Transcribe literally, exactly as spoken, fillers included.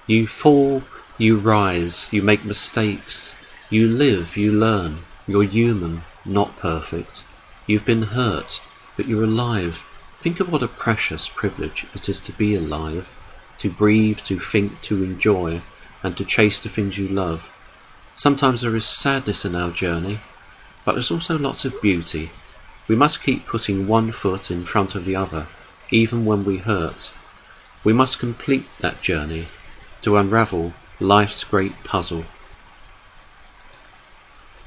You fall, you rise, you make mistakes, you live, you learn, you're human, not perfect. You've been hurt, but you're alive. Think of what a precious privilege it is to be alive, to breathe, to think, to enjoy, and to chase the things you love. Sometimes there is sadness in our journey, but there's also lots of beauty. We must keep putting one foot in front of the other, even when we hurt. We must complete that journey to unravel life's great puzzle.